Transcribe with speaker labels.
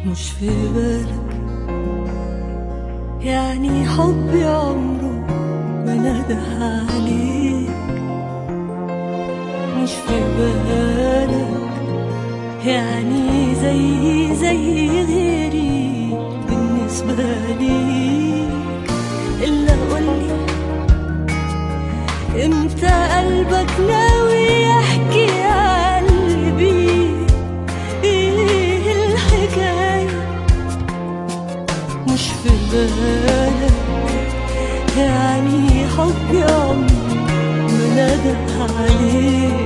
Speaker 1: مش في بالك يعني حبي عمره ما نده عليك. مش في بالك يعني زي غيري بالنسبة ليك. إلا قولي امتى قلبك ناوي يحكي قلبي ايه الحكاية. مش في بالك يعني حبي عمري ما نده عليك.